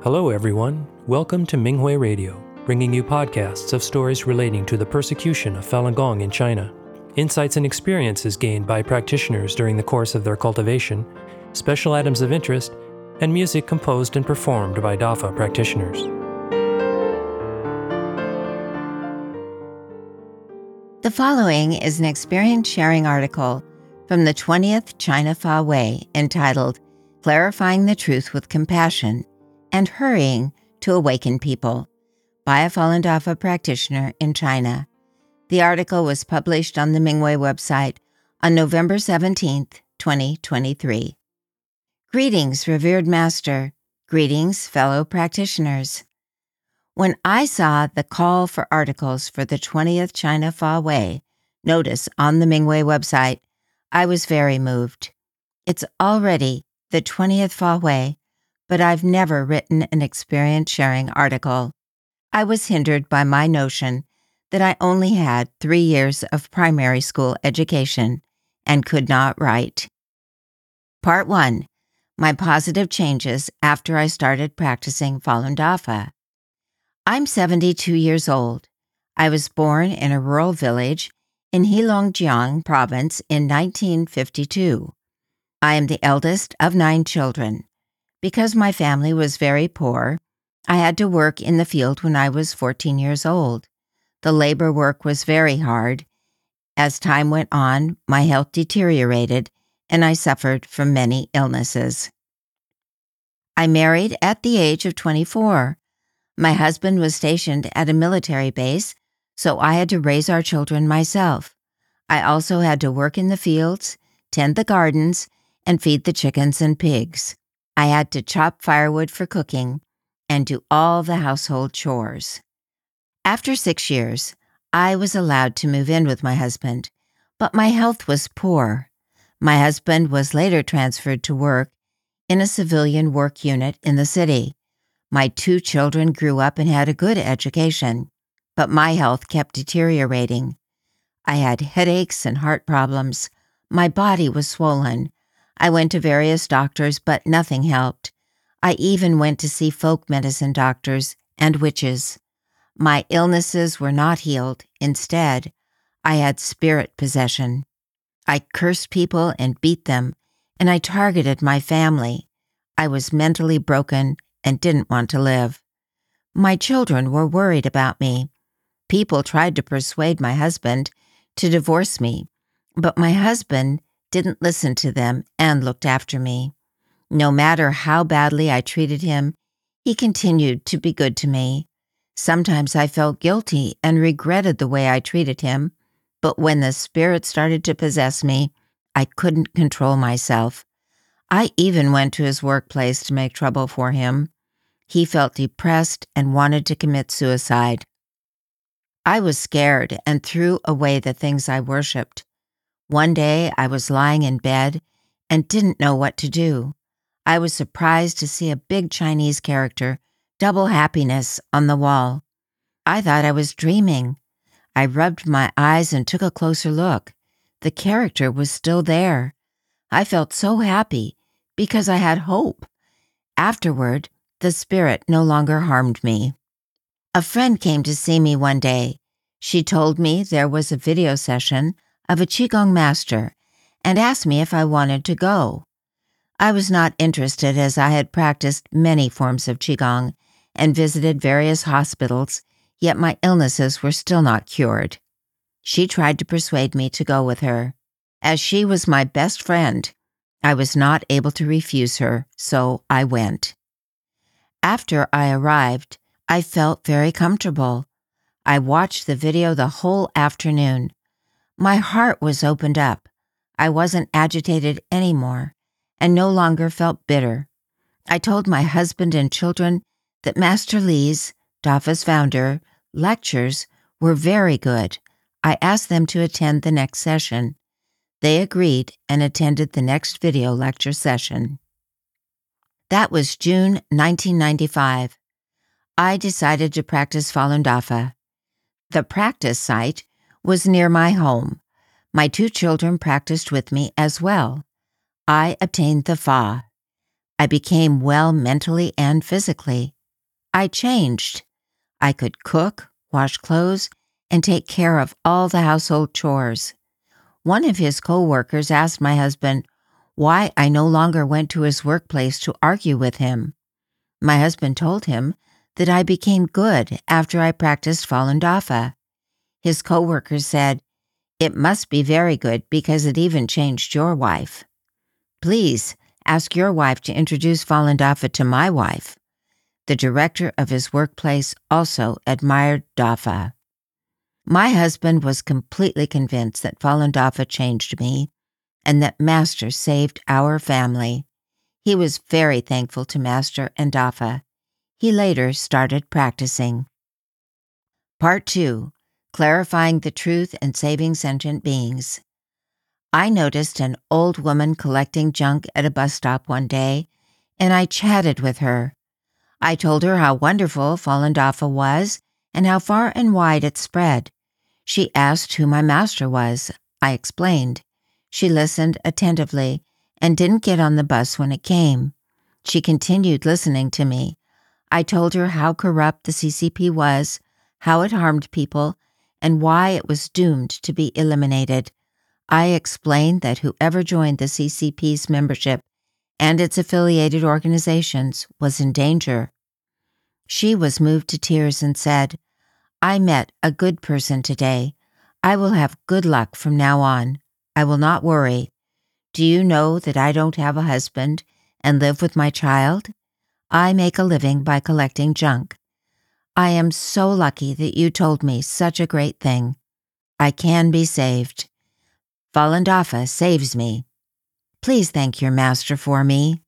Hello, everyone. Welcome to Minghui Radio, bringing you podcasts of stories relating to the persecution of Falun Gong in China, insights and experiences gained by practitioners during the course of their cultivation, special items of interest, and music composed and performed by DAFA practitioners. The following is an experience sharing article from the 20th China Fa Wei entitled Clarifying the Truth with Compassion and Hurrying to Awaken People by a Falun Dafa practitioner in China. The article was published on the Minghui website on November 17, 2023. Greetings, revered master. Greetings, fellow practitioners. When I saw the call for articles for the 20th China Fa Wei notice on the Minghui website, I was very moved. It's already the 20th Fa Wei, but I've never written an experience-sharing article. I was hindered by my notion that I only had 3 years of primary school education and could not write. Part 1. My positive changes after I started practicing Falun Dafa. I'm 72 years old. I was born in a rural village in Heilongjiang province in 1952. I am the eldest of 9 children. Because my family was very poor, I had to work in the field when I was 14 years old. The labor work was very hard. As time went on, my health deteriorated, and I suffered from many illnesses. I married at the age of 24. My husband was stationed at a military base, so I had to raise our children myself. I also had to work in the fields, tend the gardens, and feed the chickens and pigs. I had to chop firewood for cooking and do all the household chores. After 6 years, I was allowed to move in with my husband, but my health was poor. My husband was later transferred to work in a civilian work unit in the city. My 2 children grew up and had a good education, but my health kept deteriorating. I had headaches and heart problems. My body was swollen. I went to various doctors, but nothing helped. I even went to see folk medicine doctors and witches. My illnesses were not healed. Instead, I had spirit possession. I cursed people and beat them, and I targeted my family. I was mentally broken and didn't want to live. My children were worried about me. People tried to persuade my husband to divorce me, but my husband didn't listen to them and looked after me. No matter how badly I treated him, he continued to be good to me. Sometimes I felt guilty and regretted the way I treated him, but when the spirit started to possess me, I couldn't control myself. I even went to his workplace to make trouble for him. He felt depressed and wanted to commit suicide. I was scared and threw away the things I worshipped. One day I was lying in bed and didn't know what to do. I was surprised to see a big Chinese character, Double Happiness, on the wall. I thought I was dreaming. I rubbed my eyes and took a closer look. The character was still there. I felt so happy because I had hope. Afterward, the spirit no longer harmed me. A friend came to see me one day. She told me there was a video session of a Qigong master and asked me if I wanted to go. I was not interested as I had practiced many forms of Qigong and visited various hospitals, yet my illnesses were still not cured. She tried to persuade me to go with her. As she was my best friend, I was not able to refuse her, so I went. After I arrived, I felt very comfortable. I watched the video the whole afternoon. My heart was opened up. I wasn't agitated anymore and no longer felt bitter. I told my husband and children that Master Li's, DAFA's founder, lectures were very good. I asked them to attend the next session. They agreed and attended the next video lecture session. That was June 1995. I decided to practice Falun Dafa. The practice site was near my home. My 2 children practiced with me as well. I obtained the Fa. I became well mentally and physically. I changed. I could cook, wash clothes, and take care of all the household chores. One of his co-workers asked my husband why I no longer went to his workplace to argue with him. My husband told him that I became good after I practiced Falun Dafa. His co-worker said, "It must be very good because it even changed your wife. Please ask your wife to introduce Falun Dafa to my wife." The director of his workplace also admired Dafa. My husband was completely convinced that Falun Dafa changed me and that Master saved our family. He was very thankful to Master and Dafa. He later started practicing. Part 2. Clarifying the Truth and Saving Sentient Beings. I noticed an old woman collecting junk at a bus stop one day, and I chatted with her. I told her how wonderful Falun Dafa was and how far and wide it spread. She asked who my master was. I explained. She listened attentively and didn't get on the bus when it came. She continued listening to me. I told her how corrupt the CCP was, how it harmed people, and why it was doomed to be eliminated. I explained that whoever joined the CCP's membership and its affiliated organizations was in danger. She was moved to tears and said, "I met a good person today. I will have good luck from now on. I will not worry. Do you know that I don't have a husband and live with my child? I make a living by collecting junk. I am so lucky that you told me such a great thing. I can be saved. Falun Dafa saves me. Please thank your master for me."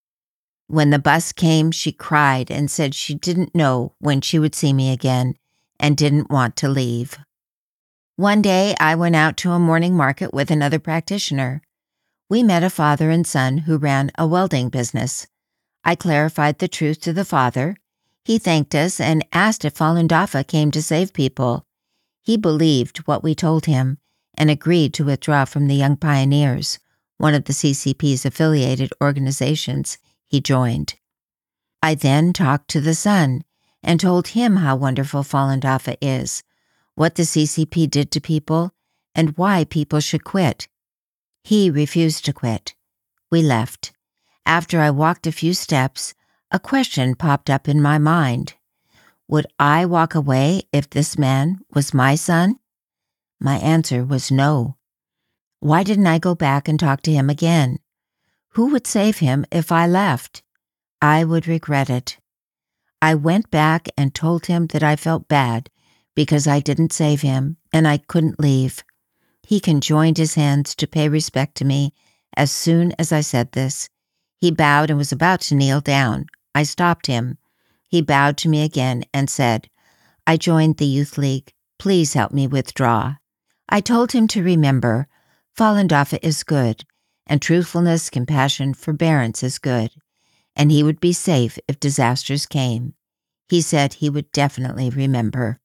When the bus came, she cried and said she didn't know when she would see me again and didn't want to leave. One day, I went out to a morning market with another practitioner. We met a father and son who ran a welding business. I clarified the truth to the father. He thanked us and asked if Falun Dafa came to save people. He believed what we told him and agreed to withdraw from the Young Pioneers, one of the CCP's affiliated organizations he joined. I then talked to the son and told him how wonderful Falun Dafa is, what the CCP did to people, and why people should quit. He refused to quit. We left. After I walked a few steps, a question popped up in my mind. Would I walk away if this man was my son? My answer was no. Why didn't I go back and talk to him again? Who would save him if I left? I would regret it. I went back and told him that I felt bad because I didn't save him and I couldn't leave. He conjoined his hands to pay respect to me as soon as I said this. He bowed and was about to kneel down. I stopped him. He bowed to me again and said, "I joined the Youth League. Please help me withdraw." I told him to remember, Falun Dafa is good, and truthfulness, compassion, forbearance is good, and he would be safe if disasters came. He said he would definitely remember.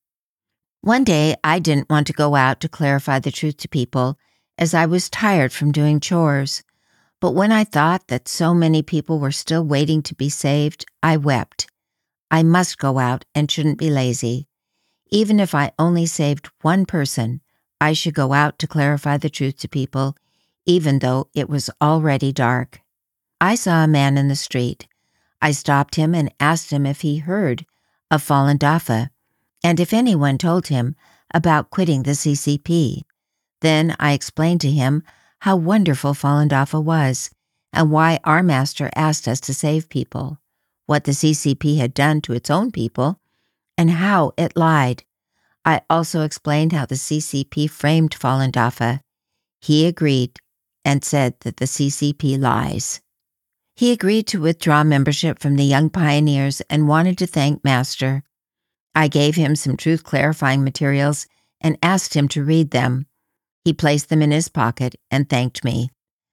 One day, I didn't want to go out to clarify the truth to people, as I was tired from doing chores. But when I thought that so many people were still waiting to be saved, I wept. I must go out and shouldn't be lazy. Even if I only saved one person, I should go out to clarify the truth to people, even though it was already dark. I saw a man in the street. I stopped him and asked him if he heard of Falun Dafa, and if anyone told him about quitting the CCP. Then I explained to him how wonderful Falun Dafa was, and why our master asked us to save people, what the CCP had done to its own people, and how it lied. I also explained how the CCP framed Falun Dafa. He agreed and said that the CCP lies. He agreed to withdraw membership from the Young Pioneers and wanted to thank Master. I gave him some truth-clarifying materials and asked him to read them. He placed them in his pocket and thanked me.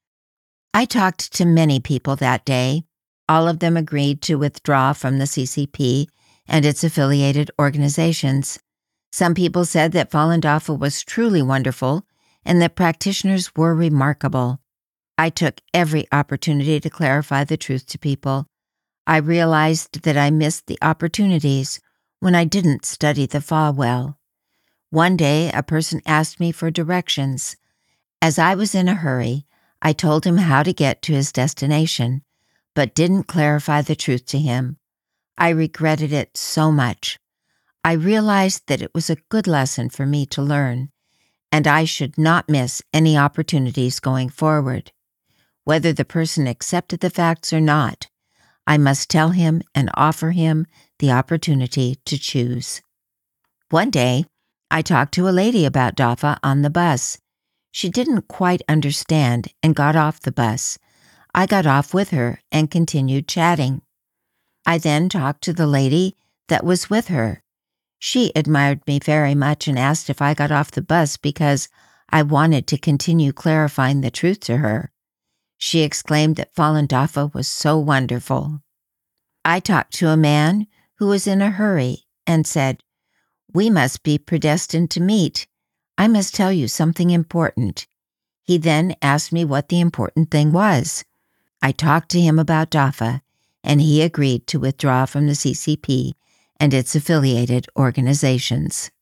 I talked to many people that day. All of them agreed to withdraw from the CCP and its affiliated organizations. Some people said that Falun Dafa was truly wonderful and that practitioners were remarkable. I took every opportunity to clarify the truth to people. I realized that I missed the opportunities when I didn't study the Fa well. One day, a person asked me for directions. As I was in a hurry, I told him how to get to his destination, but didn't clarify the truth to him. I regretted it so much. I realized that it was a good lesson for me to learn, and I should not miss any opportunities going forward. Whether the person accepted the facts or not, I must tell him and offer him the opportunity to choose. One day, I talked to a lady about DAFA on the bus. She didn't quite understand and got off the bus. I got off with her and continued chatting. I then talked to the lady that was with her. She admired me very much and asked if I got off the bus because I wanted to continue clarifying the truth to her. She exclaimed that Falun Dafa was so wonderful. I talked to a man who was in a hurry and said, "We must be predestined to meet. I must tell you something important." He then asked me what the important thing was. I talked to him about DAFA, and he agreed to withdraw from the CCP and its affiliated organizations.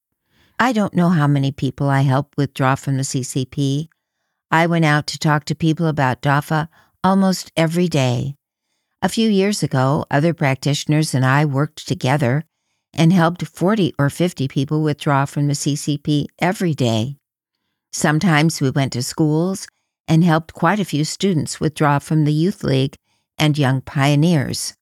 I don't know how many people I helped withdraw from the CCP. I went out to talk to people about DAFA almost every day. A few years ago, other practitioners and I worked together and helped 40 or 50 people withdraw from the CCP every day. Sometimes we went to schools and helped quite a few students withdraw from the Youth League and Young Pioneers.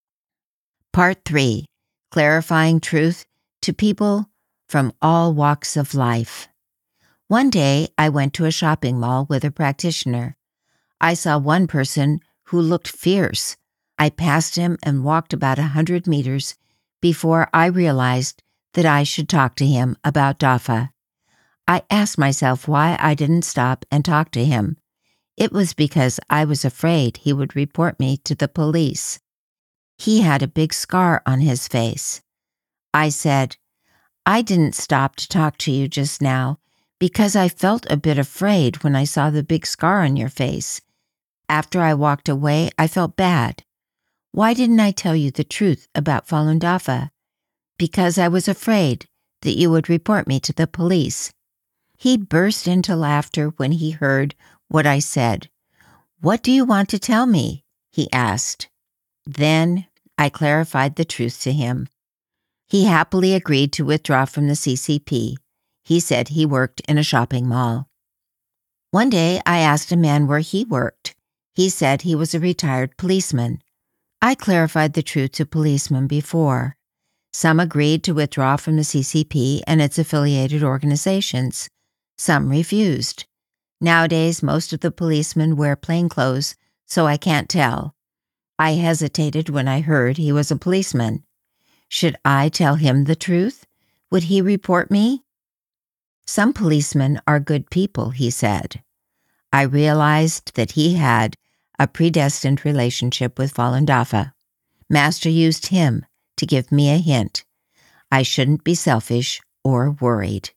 Part 3. Clarifying Truth to People from All Walks of Life. One day, I went to a shopping mall with a practitioner. I saw one person who looked fierce. I passed him and walked about 100 meters before I realized that I should talk to him about DAFA. I asked myself why I didn't stop and talk to him. It was because I was afraid he would report me to the police. He had a big scar on his face. I said, "I didn't stop to talk to you just now because I felt a bit afraid when I saw the big scar on your face. After I walked away, I felt bad. Why didn't I tell you the truth about Falun Dafa? Because I was afraid that you would report me to the police." He burst into laughter when he heard what I said. "What do you want to tell me?" he asked. Then I clarified the truth to him. He happily agreed to withdraw from the CCP. He said he worked in a shopping mall. One day I asked a man where he worked. He said he was a retired policeman. I clarified the truth to policemen before. Some agreed to withdraw from the CCP and its affiliated organizations. Some refused. Nowadays, most of the policemen wear plain clothes, so I can't tell. I hesitated when I heard he was a policeman. Should I tell him the truth? Would he report me? "Some policemen are good people," he said. I realized that he had a predestined relationship with Falun Dafa. Master used him to give me a hint. I shouldn't be selfish or worried.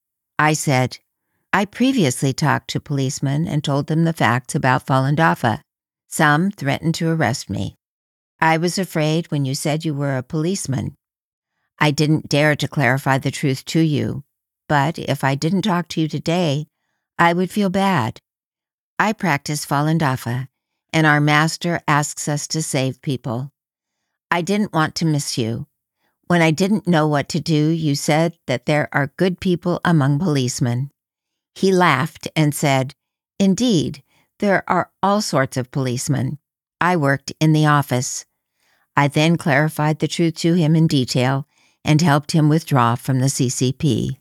I said, "I previously talked to policemen and told them the facts about Falun Dafa. Some threatened to arrest me. I was afraid when you said you were a policeman. I didn't dare to clarify the truth to you, but if I didn't talk to you today, I would feel bad. I practice Falun Dafa, and our master asks us to save people. I didn't want to miss you. When I didn't know what to do, you said that there are good people among policemen." He laughed and said, "Indeed, there are all sorts of policemen. I worked in the office." I then clarified the truth to him in detail and helped him withdraw from the CCP.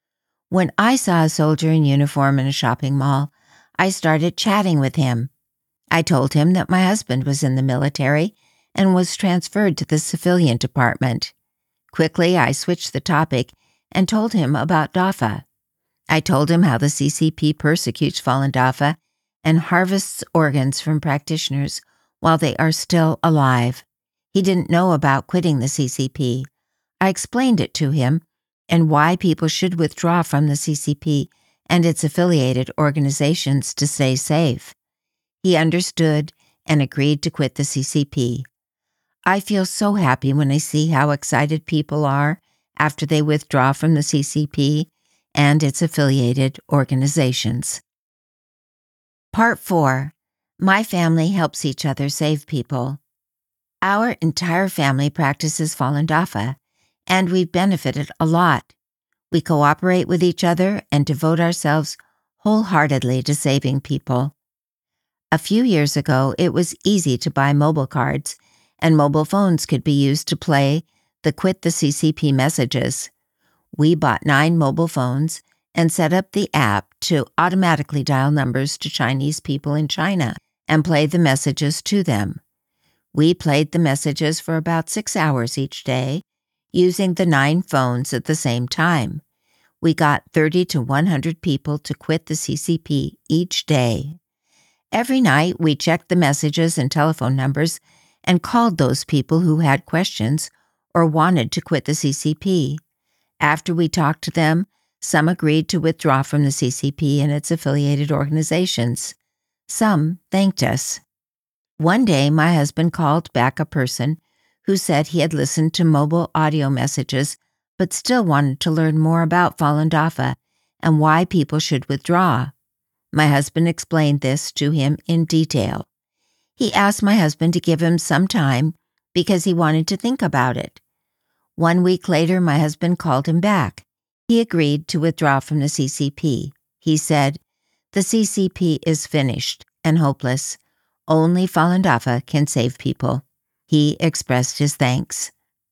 When I saw a soldier in uniform in a shopping mall, I started chatting with him. I told him that my husband was in the military and was transferred to the civilian department. Quickly, I switched the topic and told him about DAFA. I told him how the CCP persecutes Falun Dafa and harvests organs from practitioners while they are still alive. He didn't know about quitting the CCP. I explained it to him and why people should withdraw from the CCP and its affiliated organizations to stay safe. He understood and agreed to quit the CCP. I feel so happy when I see how excited people are after they withdraw from the CCP and its affiliated organizations. Part 4. My family helps each other save people. Our entire family practices Falun Dafa, and we've benefited a lot. We cooperate with each other and devote ourselves wholeheartedly to saving people. A few years ago, it was easy to buy mobile cards, and mobile phones could be used to play the Quit the CCP messages. We bought 9 mobile phones and set up the app to automatically dial numbers to Chinese people in China and play the messages to them. We played the messages for about 6 hours each day, using the 9 phones at the same time. We got 30 to 100 people to quit the CCP each day. Every night, we checked the messages and telephone numbers and called those people who had questions or wanted to quit the CCP. After we talked to them, some agreed to withdraw from the CCP and its affiliated organizations. Some thanked us. One day, my husband called back a person who said he had listened to mobile audio messages but still wanted to learn more about Falun Dafa and why people should withdraw. My husband explained this to him in detail. He asked my husband to give him some time because he wanted to think about it. 1 week later, my husband called him back. He agreed to withdraw from the CCP. He said, "The CCP is finished and hopeless. Only Falun Dafa can save people." He expressed his thanks.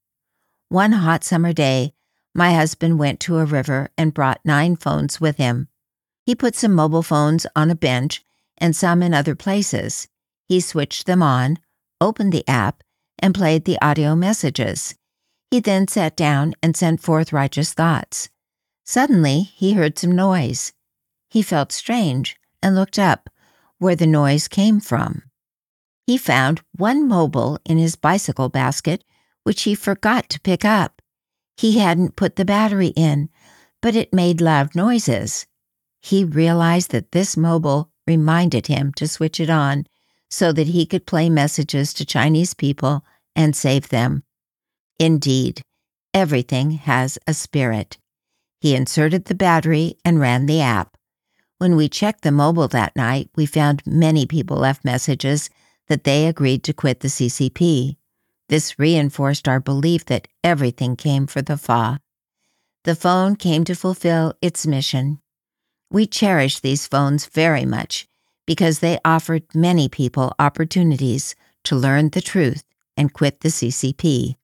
One hot summer day, my husband went to a river and brought 9 phones with him. He put some mobile phones on a bench and some in other places. He switched them on, opened the app, and played the audio messages. He then sat down and sent forth righteous thoughts. Suddenly, he heard some noise. He felt strange and looked up where the noise came from. He found one mobile in his bicycle basket, which he forgot to pick up. He hadn't put the battery in, but it made loud noises. He realized that this mobile reminded him to switch it on so that he could play messages to Chinese people and save them. Indeed, everything has a spirit. He inserted the battery and ran the app. When we checked the mobile that night, we found many people left messages that they agreed to quit the CCP. This reinforced our belief that everything came for the Fa. The phone came to fulfill its mission. We cherish these phones very much because they offered many people opportunities to learn the truth and quit the CCP.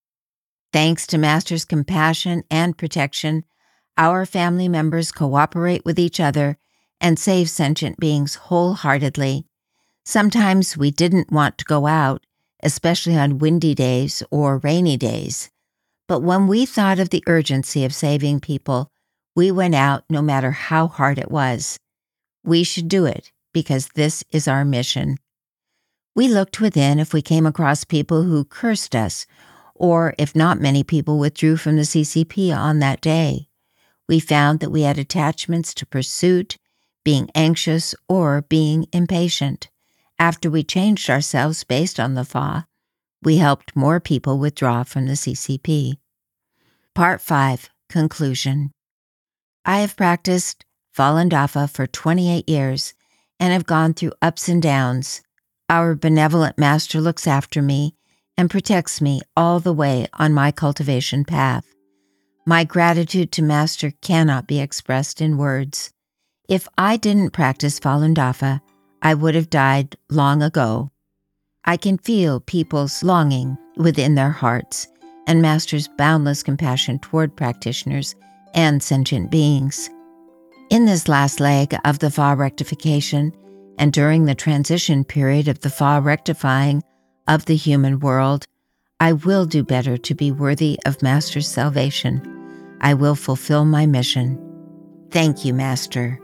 Thanks to Master's compassion and protection, our family members cooperate with each other and save sentient beings wholeheartedly. Sometimes we didn't want to go out, especially on windy days or rainy days. But when we thought of the urgency of saving people, we went out no matter how hard it was. We should do it because this is our mission. We looked within if we came across people who cursed us, or if not many people withdrew from the CCP on that day. We found that we had attachments to pursuit, being anxious, or being impatient. After we changed ourselves based on the Fa, we helped more people withdraw from the CCP. Part 5. Conclusion. I have practiced Falun Dafa for 28 years and have gone through ups and downs. Our benevolent Master looks after me and protects me all the way on my cultivation path. My gratitude to Master cannot be expressed in words. If I didn't practice Falun Dafa, I would have died long ago. I can feel people's longing within their hearts and Master's boundless compassion toward practitioners and sentient beings. In this last leg of the Fa rectification, and during the transition period of the Fa rectifying of the human world, I will do better to be worthy of Master's salvation. I will fulfill my mission. Thank you, Master.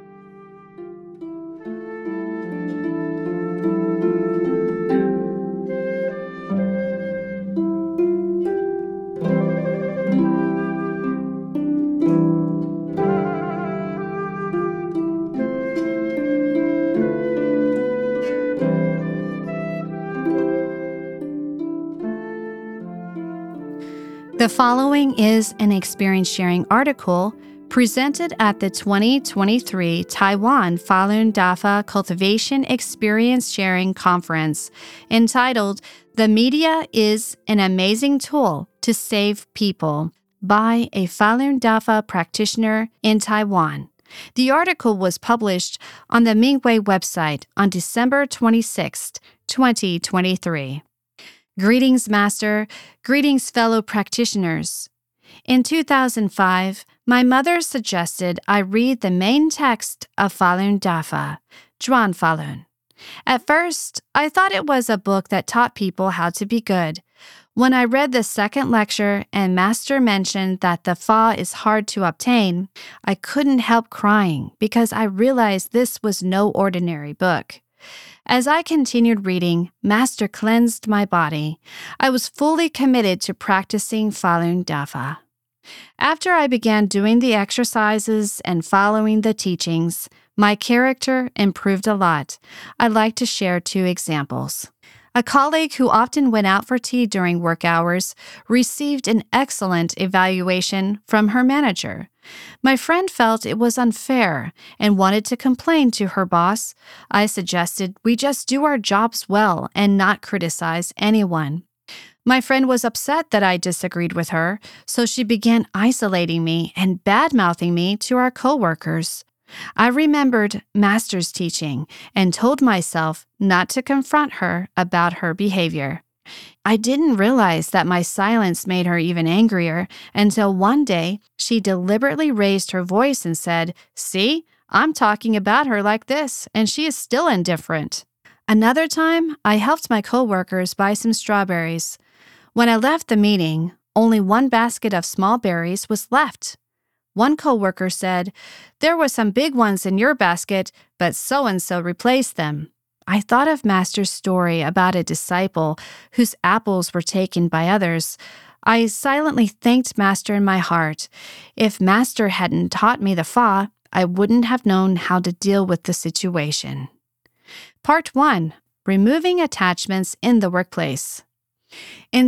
The following is an experience sharing article presented at the 2023 Taiwan Falun Dafa Cultivation Experience Sharing Conference entitled "The Media is an Amazing Tool to Save People" by a Falun Dafa practitioner in Taiwan. The article was published on the Minghui website on December 26, 2023. Greetings, Master. Greetings, fellow practitioners. In 2005, my mother suggested I read the main text of Falun Dafa, Zhuan Falun. At first, I thought it was a book that taught people how to be good. When I read the second lecture and Master mentioned that the Fa is hard to obtain, I couldn't help crying because I realized this was no ordinary book. As I continued reading, Master cleansed my body. I was fully committed to practicing Falun Dafa. After I began doing the exercises and following the teachings, my character improved a lot. I'd like to share 2 examples. A colleague who often went out for tea during work hours received an excellent evaluation from her manager. My friend felt it was unfair and wanted to complain to her boss. I suggested we just do our jobs well and not criticize anyone. My friend was upset that I disagreed with her, so she began isolating me and bad-mouthing me to our coworkers. I remembered Master's teaching and told myself not to confront her about her behavior. I didn't realize that my silence made her even angrier until one day she deliberately raised her voice and said, "See, I'm talking about her like this, and she is still indifferent." Another time, I helped my coworkers buy some strawberries. When I left the meeting, only 1 basket of small berries was left. One coworker said, "There were some big ones in your basket, but so-and-so replaced them." I thought of Master's story about a disciple whose apples were taken by others. I silently thanked Master in my heart. If Master hadn't taught me the Fa, I wouldn't have known how to deal with the situation. Part 1. Removing Attachments in the Workplace. In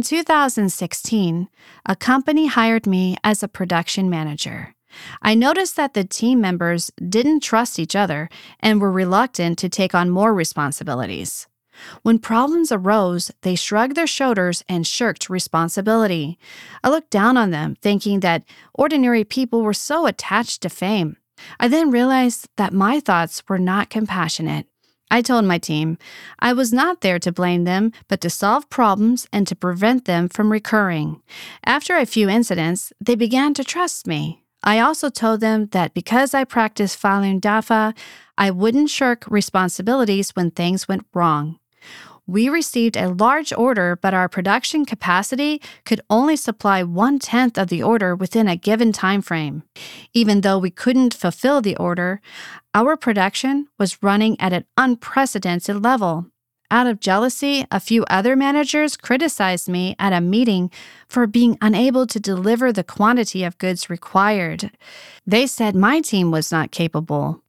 2016, a company hired me as a production manager. I noticed that the team members didn't trust each other and were reluctant to take on more responsibilities. When problems arose, they shrugged their shoulders and shirked responsibility. I looked down on them, thinking that ordinary people were so attached to fame. I then realized that my thoughts were not compassionate. I told my team I was not there to blame them, but to solve problems and to prevent them from recurring. After a few incidents, they began to trust me. I also told them that because I practiced Falun Dafa, I wouldn't shirk responsibilities when things went wrong. We received a large order, but our production capacity could only supply 1/10 of the order within a given time frame. Even though we couldn't fulfill the order, our production was running at an unprecedented level. Out of jealousy, a few other managers criticized me at a meeting for being unable to deliver the quantity of goods required. They said my team was not capable.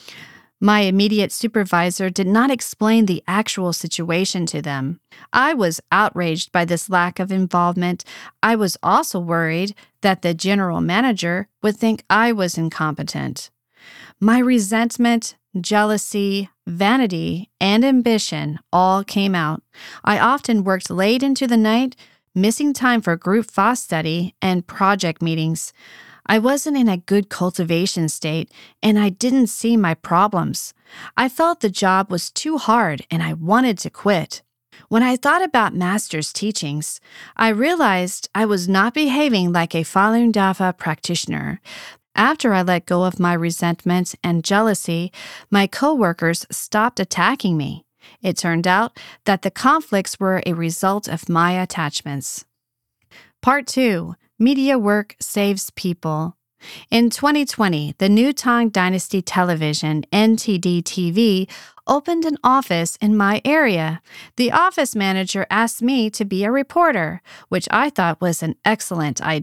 My immediate supervisor did not explain the actual situation to them. I was outraged by this lack of involvement. I was also worried that the general manager would think I was incompetent. My resentment, jealousy, vanity, and ambition all came out. I often worked late into the night, missing time for group Fa study and project meetings. I wasn't in a good cultivation state, and I didn't see my problems. I felt the job was too hard, and I wanted to quit. When I thought about Master's teachings, I realized I was not behaving like a Falun Dafa practitioner. After I let go of my resentment and jealousy, my coworkers stopped attacking me. It turned out that the conflicts were a result of my attachments. Part 2. Media Work Saves People. In 2020, the New Tang Dynasty Television, NTD-TV, opened an office in my area. The office manager asked me to be a reporter, which I thought was an excellent idea.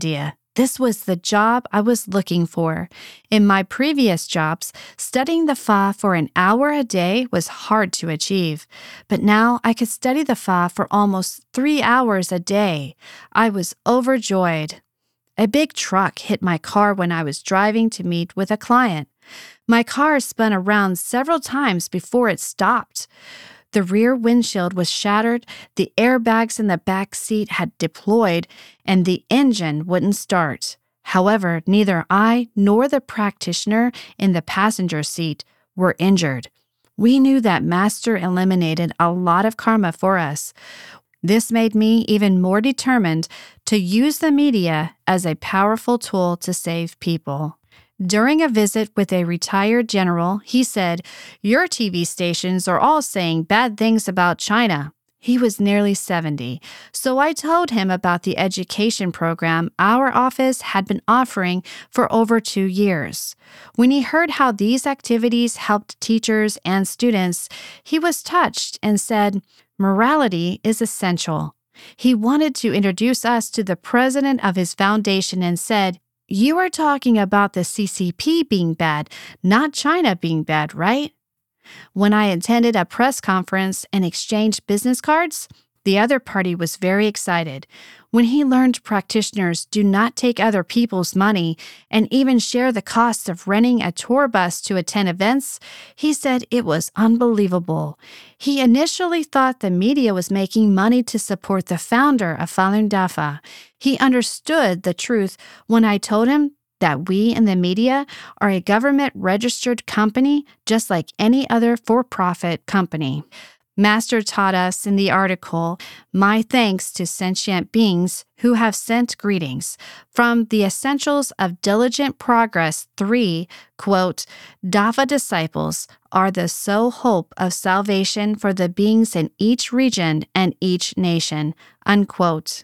This was the job I was looking for. In my previous jobs, studying the Fa for an hour a day was hard to achieve. But now I could study the Fa for almost 3 hours a day. I was overjoyed. A big truck hit my car when I was driving to meet with a client. My car spun around several times before it stopped. The rear windshield was shattered, the airbags in the back seat had deployed, and the engine wouldn't start. However, neither I nor the practitioner in the passenger seat were injured. We knew that Master eliminated a lot of karma for us. This made me even more determined to use the media as a powerful tool to save people. During a visit with a retired general, he said, "Your TV stations are all saying bad things about China." He was nearly 70, so I told him about the education program our office had been offering for over 2 years. When he heard how these activities helped teachers and students, he was touched and said, "Morality is essential." He wanted to introduce us to the president of his foundation and said, "You are talking about the CCP being bad, not China being bad, right?" When I attended a press conference and exchanged business cards, the other party was very excited. When he learned practitioners do not take other people's money and even share the costs of renting a tour bus to attend events, he said it was unbelievable. He initially thought the media was making money to support the founder of Falun Dafa. He understood the truth when I told him that we in the media are a government-registered company just like any other for-profit company. Master taught us in the article, "My Thanks to Sentient Beings Who Have Sent Greetings," from The Essentials of Diligent Progress 3, quote, "Dafa disciples are the sole hope of salvation for the beings in each region and each nation," unquote.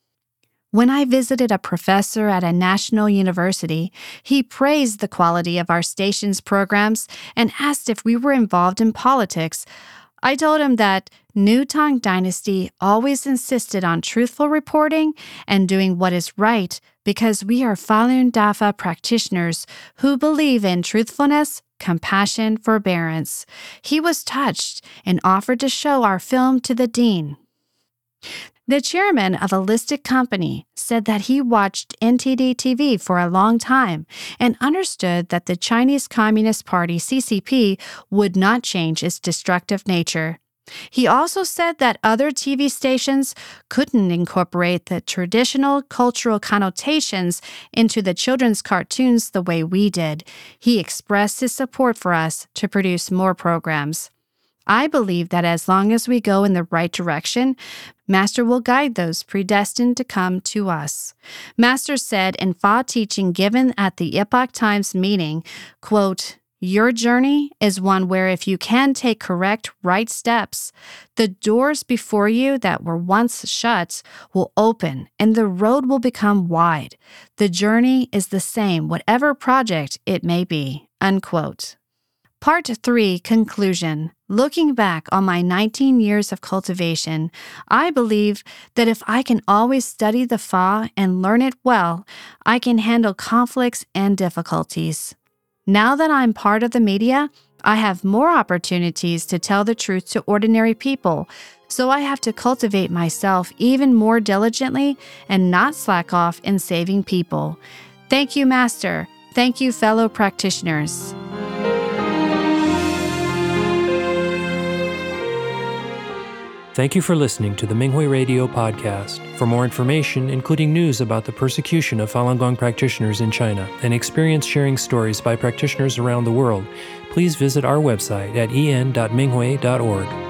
When I visited a professor at a national university, he praised the quality of our station's programs and asked if we were involved in politics. I told him that New Tang Dynasty always insisted on truthful reporting and doing what is right because we are Falun Dafa practitioners who believe in truthfulness, compassion, forbearance. He was touched and offered to show our film to the dean. The chairman of a listed company said that he watched NTD TV for a long time and understood that the Chinese Communist Party, CCP, would not change its destructive nature. He also said that other TV stations couldn't incorporate the traditional cultural connotations into the children's cartoons the way we did. He expressed his support for us to produce more programs. I believe that as long as we go in the right direction, Master will guide those predestined to come to us. Master said in Fa teaching given at the Epoch Times meeting, quote, "Your journey is one where if you can take correct, right steps, the doors before you that were once shut will open and the road will become wide. The journey is the same, whatever project it may be," unquote. Part 3, Conclusion. Looking back on my 19 years of cultivation, I believe that if I can always study the Fa and learn it well, I can handle conflicts and difficulties. Now that I'm part of the media, I have more opportunities to tell the truth to ordinary people, so I have to cultivate myself even more diligently and not slack off in saving people. Thank you, Master. Thank you, fellow practitioners. Thank you for listening to the Minghui Radio podcast. For more information, including news about the persecution of Falun Gong practitioners in China and experience-sharing stories by practitioners around the world, please visit our website at en.minghui.org.